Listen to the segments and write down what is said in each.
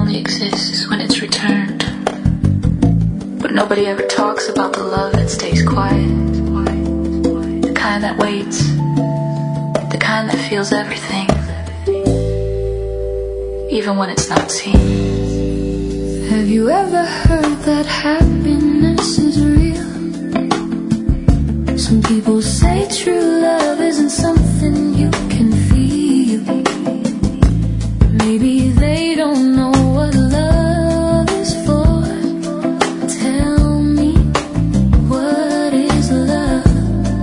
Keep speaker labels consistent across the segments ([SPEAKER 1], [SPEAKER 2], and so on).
[SPEAKER 1] only exists when it's returned. But nobody ever talks about the love that stays quiet, the kind that waits, the kind that feels everything, even when it's not seen.
[SPEAKER 2] Have you ever heard that happiness is real? Some people say true love isn't something you can feel. Maybe they don't know what love is for. Tell me, what is love?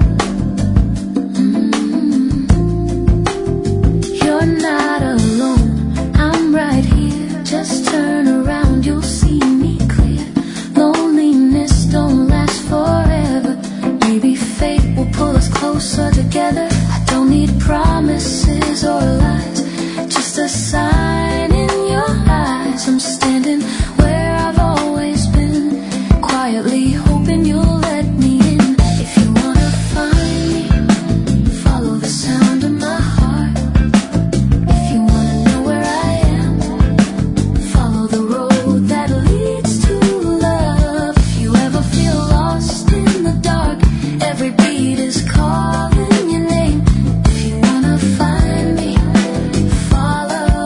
[SPEAKER 2] You're not alone, I'm right here. Just turn around, you'll see me clear. Loneliness don't last forever. Maybe fate will pull us closer together. I don't need promises or lies, just a sign in your eyes. I'm standing where I've always been, quietly hoping you'll let me in. If you wanna find me, follow the sound of my heart. If you wanna know where I am, follow the road that leads to love. If you ever feel lost in the dark, every beat is calling your name. If you wanna find me, follow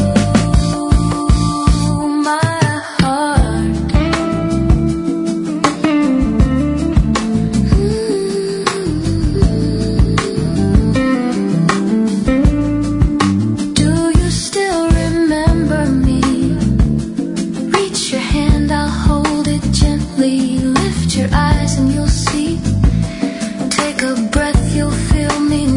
[SPEAKER 2] my heart. Do you still remember me? Reach your hand, I'll hold it gently. Lift your eyes and you'll see. Take a breath, you'll feel me